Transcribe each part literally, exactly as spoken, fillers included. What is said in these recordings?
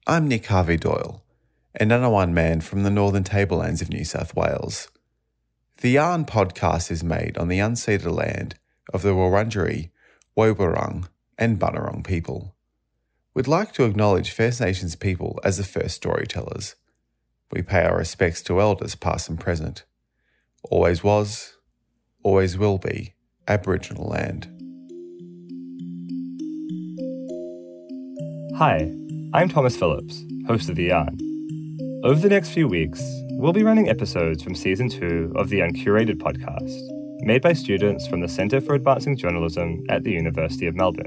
I'm Nick Harvey-Doyle, an Ngunnawal man from the northern tablelands of New South Wales. The Yarn podcast is made on the unceded land of the Wurundjeri, Woiwurrung and Bunurong people. We'd like to acknowledge First Nations people as the first storytellers. We pay our respects to elders past and present. Always was, always will be Aboriginal land. Hi, I'm Thomas Phillips, host of The Yarn. Over the next few weeks, we'll be running episodes from Season two of the Uncurated podcast, made by students from the Centre for Advancing Journalism at the University of Melbourne.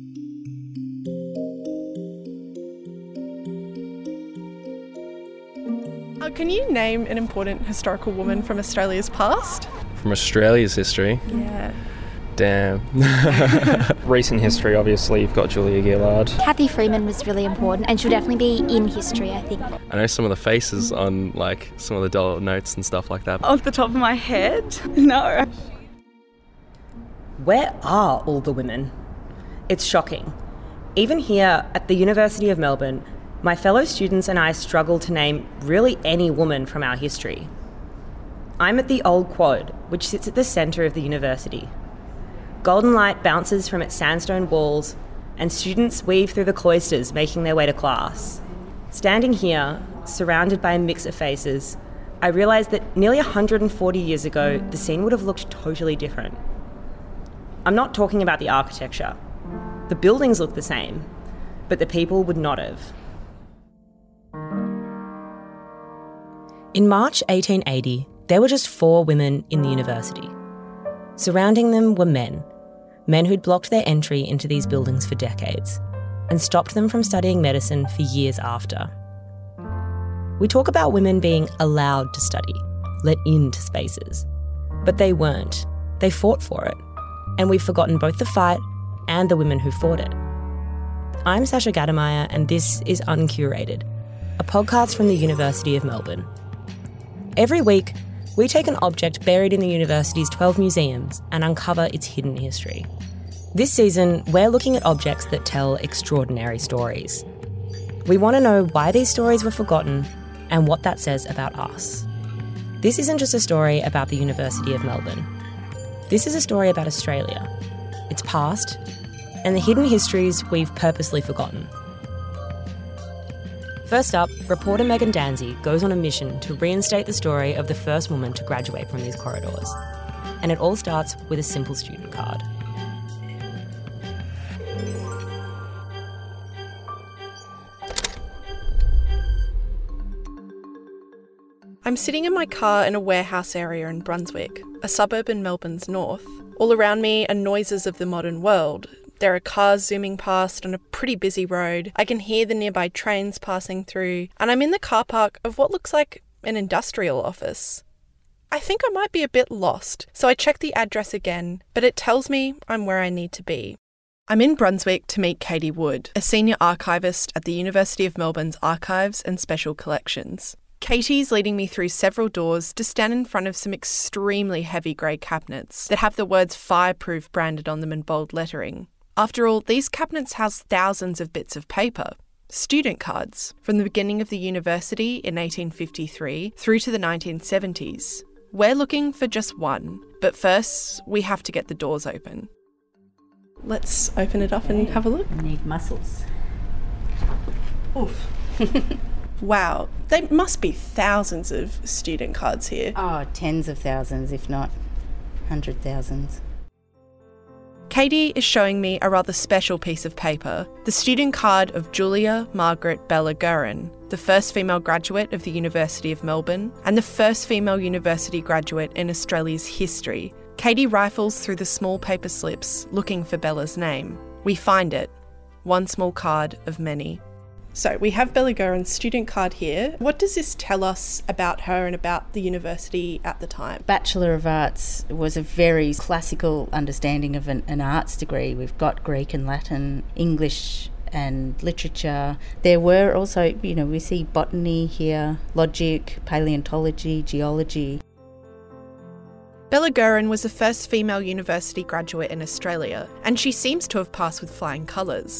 Uh, can you name an important historical woman from Australia's past? From Australia's history? Yeah. Damn. Recent history, obviously, you've got Julia Gillard. Cathy Freeman was really important and she'll definitely be in history, I think. I know some of the faces on, like, some of the dollar notes and stuff like that. Off the top of my head? No. Where are all the women? It's shocking. Even here at the University of Melbourne, my fellow students and I struggle to name really any woman from our history. I'm at the Old Quad, which sits at the centre of the university. Golden light bounces from its sandstone walls, and students weave through the cloisters, making their way to class. Standing here, surrounded by a mix of faces, I realise that nearly one hundred forty years ago, the scene would have looked totally different. I'm not talking about the architecture. The buildings look the same, but the people would not have. In March eighteen eighty, there were just four women in the university. Surrounding them were men, men who'd blocked their entry into these buildings for decades and stopped them from studying medicine for years after. We talk about women being allowed to study, let into spaces, but they weren't. They fought for it, and we've forgotten both the fight and the women who fought it. I'm Sasha Gadameyer, and this is Uncurated, a podcast from the University of Melbourne. Every week, we take an object buried in the university's twelve museums and uncover its hidden history. This season, we're looking at objects that tell extraordinary stories. We want to know why these stories were forgotten and what that says about us. This isn't just a story about the University of Melbourne. This is a story about Australia, its past, and the hidden histories we've purposely forgotten. First up, reporter Megan Danzy goes on a mission to reinstate the story of the first woman to graduate from these corridors. And it all starts with a simple student card. I'm sitting in my car in a warehouse area in Brunswick, a suburb in Melbourne's north. All around me are noises of the modern world. There are cars zooming past on a pretty busy road. I can hear the nearby trains passing through, and I'm in the car park of what looks like an industrial office. I think I might be a bit lost, so I check the address again, but it tells me I'm where I need to be. I'm in Brunswick to meet Katie Wood, a senior archivist at the University of Melbourne's Archives and Special Collections. Katie's leading me through several doors to stand in front of some extremely heavy grey cabinets that have the words Fireproof branded on them in bold lettering. After all, these cabinets house thousands of bits of paper, student cards, from the beginning of the university in eighteen fifty-three through to the nineteen seventies. We're looking for just one, but first we have to get the doors open. Let's open it up and have a look. Need muscles. Oof. Wow, there must be thousands of student cards here. Oh, tens of thousands, if not hundred thousands. Katie is showing me a rather special piece of paper, the student card of Julia Margaret Bella Guerin, the first female graduate of the University of Melbourne and the first female university graduate in Australia's history. Katie rifles through the small paper slips looking for Bella's name. We find it, one small card of many. So we have Bella Guerin's student card here. What does this tell us about her and about the university at the time? Bachelor of Arts was a very classical understanding of an, an arts degree. We've got Greek and Latin, English and literature. There were also, you know, we see botany here, logic, paleontology, geology. Bella Guerin was the first female university graduate in Australia, and she seems to have passed with flying colours.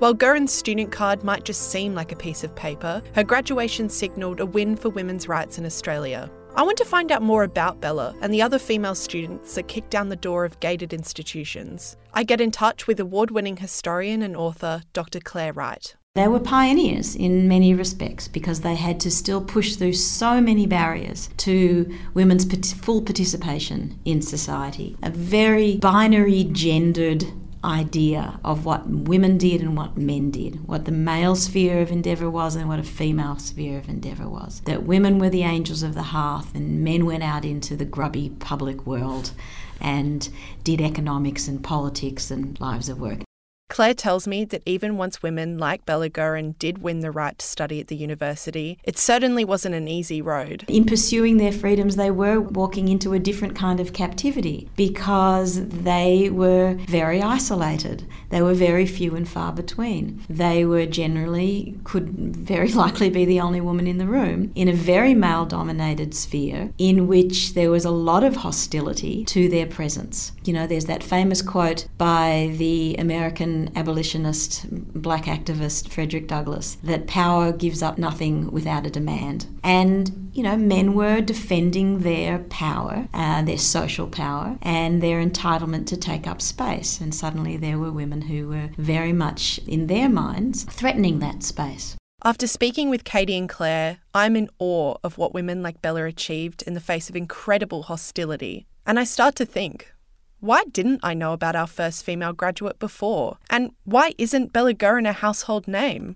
While Guerin's student card might just seem like a piece of paper, her graduation signalled a win for women's rights in Australia. I want to find out more about Bella and the other female students that kicked down the door of gated institutions. I get in touch with award-winning historian and author Doctor Claire Wright. They were pioneers in many respects because they had to still push through so many barriers to women's full participation in society. A very binary, gendered idea of what women did and what men did, what the male sphere of endeavour was and what a female sphere of endeavour was. That women were the angels of the hearth and men went out into the grubby public world and did economics and politics and lives of work. Claire tells me that even once women like Bella Guerin did win the right to study at the university, it certainly wasn't an easy road. In pursuing their freedoms, they were walking into a different kind of captivity because they were very isolated. They were very few and far between. They were generally, could very likely be the only woman in the room in a very male-dominated sphere in which there was a lot of hostility to their presence. You know, there's that famous quote by the American abolitionist, black activist Frederick Douglass, that power gives up nothing without a demand. And, you know, men were defending their power, uh, their social power, and their entitlement to take up space. And suddenly there were women who were very much, in their minds, threatening that space. After speaking with Katie and Claire, I'm in awe of what women like Bella achieved in the face of incredible hostility. And I start to think, why didn't I know about our first female graduate before? And why isn't Bella Guerin a household name?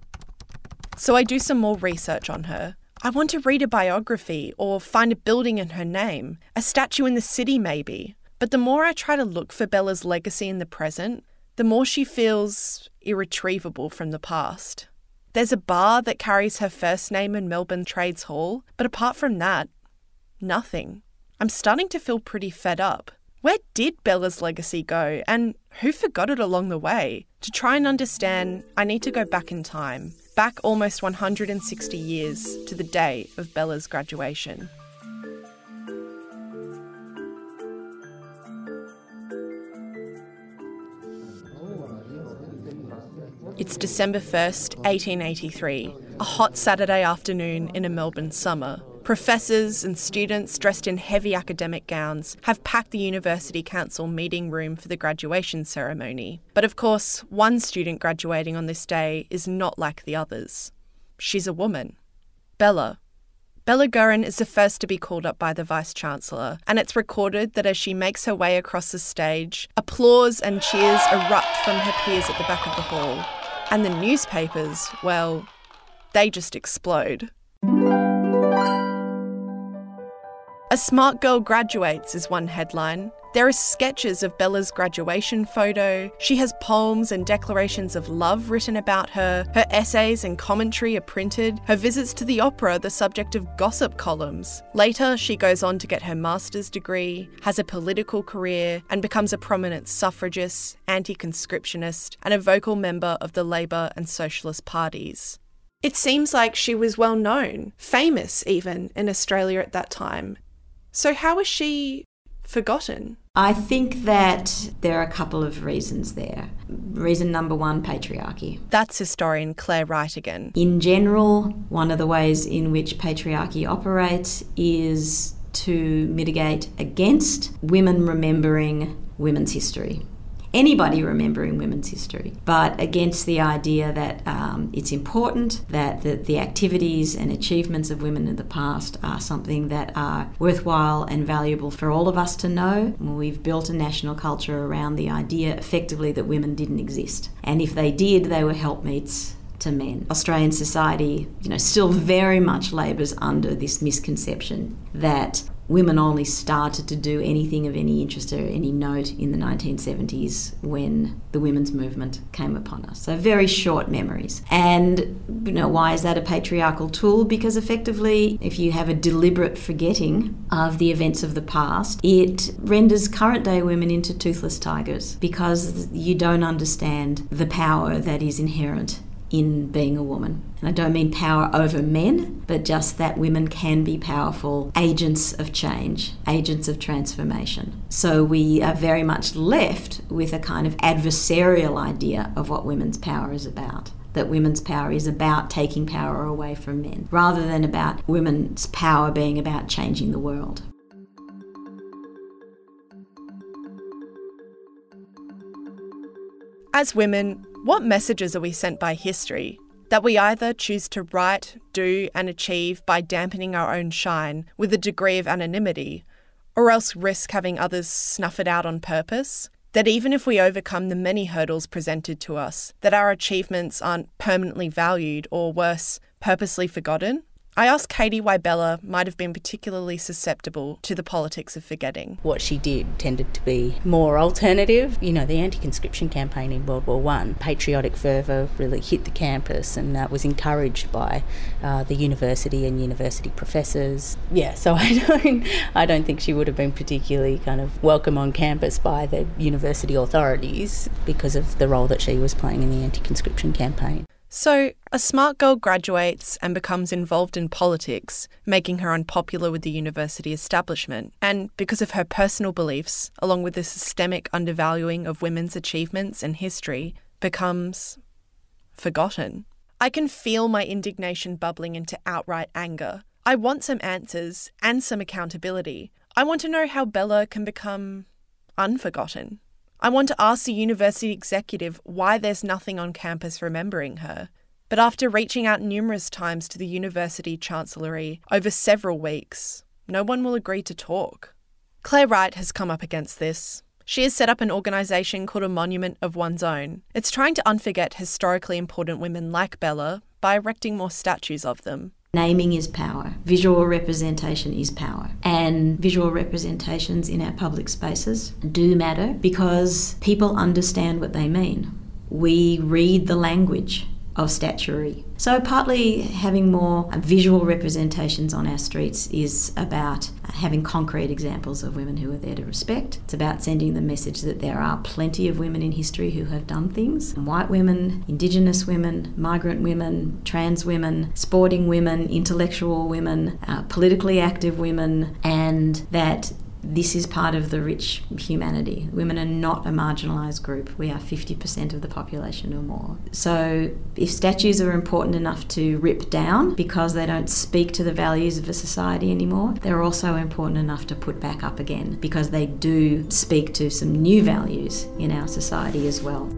So I do some more research on her. I want to read a biography or find a building in her name, a statue in the city maybe. But the more I try to look for Bella's legacy in the present, the more she feels irretrievable from the past. There's a bar that carries her first name in Melbourne Trades Hall, but apart from that, nothing. I'm starting to feel pretty fed up. Where did Bella's legacy go, and who forgot it along the way? To try and understand, I need to go back in time, back almost one hundred sixty years to the day of Bella's graduation. It's December first, eighteen eighty-three, a hot Saturday afternoon in a Melbourne summer. Professors and students dressed in heavy academic gowns have packed the University Council meeting room for the graduation ceremony. But of course, one student graduating on this day is not like the others. She's a woman. Bella. Bella Guerin is the first to be called up by the Vice-Chancellor, and it's recorded that as she makes her way across the stage, applause and cheers erupt from her peers at the back of the hall. And the newspapers, well, they just explode. A smart girl graduates is one headline. There are sketches of Bella's graduation photo. She has poems and declarations of love written about her. Her essays and commentary are printed. Her visits to the opera are the subject of gossip columns. Later, she goes on to get her master's degree, has a political career, and becomes a prominent suffragist, anti-conscriptionist, and a vocal member of the Labour and Socialist parties. It seems like she was well known, famous even, in Australia at that time. So how was she forgotten? I think that there are a couple of reasons there. Reason number one, patriarchy. That's historian Claire Wright again. In general, one of the ways in which patriarchy operates is to mitigate against women remembering women's history. Anybody remembering women's history, but against the idea that um, it's important that the, the activities and achievements of women in the past are something that are worthwhile and valuable for all of us to know. We've built a national culture around the idea effectively that women didn't exist. And if they did, they were helpmates to men. Australian society, you know, still very much labours under this misconception that women only started to do anything of any interest or any note in the nineteen seventies when the women's movement came upon us. So very short memories. And, you know, why is that a patriarchal tool? Because effectively, if you have a deliberate forgetting of the events of the past, it renders current day women into toothless tigers because you don't understand the power that is inherent in being a woman. And I don't mean power over men, but just that women can be powerful agents of change, agents of transformation. So we are very much left with a kind of adversarial idea of what women's power is about. That women's power is about taking power away from men, rather than about women's power being about changing the world. As women, what messages are we sent by history? That we either choose to write, do and achieve by dampening our own shine with a degree of anonymity, or else risk having others snuff it out on purpose? That even if we overcome the many hurdles presented to us, that our achievements aren't permanently valued or worse, purposely forgotten? I asked Katie why Bella might have been particularly susceptible to the politics of forgetting. What she did tended to be more alternative. You know, the anti-conscription campaign in World War One, patriotic fervour really hit the campus, and that was encouraged by uh, the university and university professors. Yeah, so I don't, I don't think she would have been particularly kind of welcome on campus by the university authorities because of the role that she was playing in the anti-conscription campaign. So, a smart girl graduates and becomes involved in politics, making her unpopular with the university establishment, and because of her personal beliefs, along with the systemic undervaluing of women's achievements and history, becomes forgotten. I can feel my indignation bubbling into outright anger. I want some answers and some accountability. I want to know how Bella can become unforgotten. I want to ask the university executive why there's nothing on campus remembering her. But after reaching out numerous times to the university chancellery over several weeks, no one will agree to talk. Claire Wright has come up against this. She has set up an organisation called A Monument of One's Own. It's trying to unforget historically important women like Bella by erecting more statues of them. Naming is power. Visual representation is power. And visual representations in our public spaces do matter because people understand what they mean. We read the language of statuary. So partly having more visual representations on our streets is about having concrete examples of women who are there to respect. It's about sending the message that there are plenty of women in history who have done things. White women, Indigenous women, migrant women, trans women, sporting women, intellectual women, uh, politically active women, and that this is part of the rich humanity. Women are not a marginalised group. We are fifty percent of the population or more. So if statues are important enough to rip down because they don't speak to the values of a society anymore, they're also important enough to put back up again because they do speak to some new values in our society as well.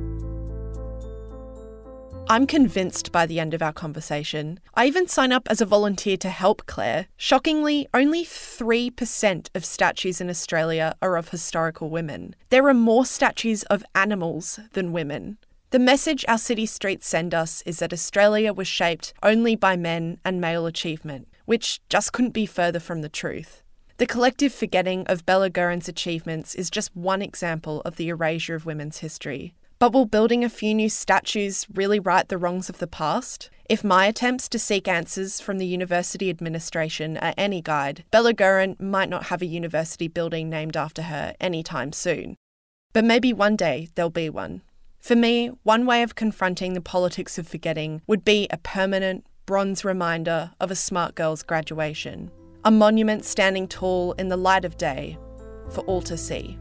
I'm convinced by the end of our conversation. I even sign up as a volunteer to help Claire. Shockingly, only three percent of statues in Australia are of historical women. There are more statues of animals than women. The message our city streets send us is that Australia was shaped only by men and male achievement, which just couldn't be further from the truth. The collective forgetting of Bella Guerin's achievements is just one example of the erasure of women's history. But will building a few new statues really right the wrongs of the past? If my attempts to seek answers from the university administration are any guide, Bella Guerin might not have a university building named after her anytime soon. But maybe one day there'll be one. For me, one way of confronting the politics of forgetting would be a permanent bronze reminder of a smart girl's graduation. A monument standing tall in the light of day for all to see.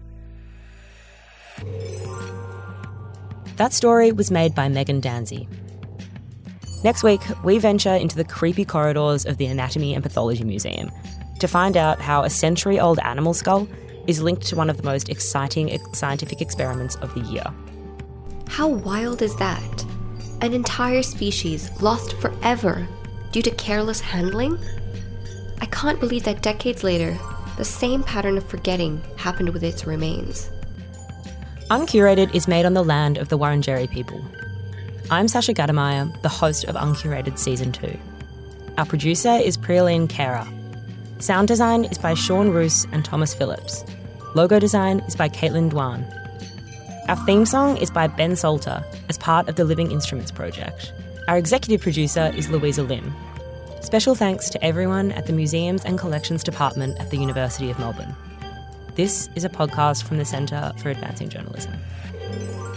That story was made by Megan Danzy. Next week, we venture into the creepy corridors of the Anatomy and Pathology Museum to find out how a century-old animal skull is linked to one of the most exciting scientific experiments of the year. How wild is that? An entire species lost forever due to careless handling? I can't believe that decades later, the same pattern of forgetting happened with its remains. Uncurated is made on the land of the Wurundjeri people. I'm Sasha Gadameyer, the host of Uncurated Season two. Our producer is Priyaleen Kara. Sound design is by Sean Roos and Thomas Phillips. Logo design is by Caitlin Dwan. Our theme song is by Ben Salter as part of the Living Instruments project. Our executive producer is Louisa Lim. Special thanks to everyone at the Museums and Collections Department at the University of Melbourne. This is a podcast from the Centre for Advancing Journalism.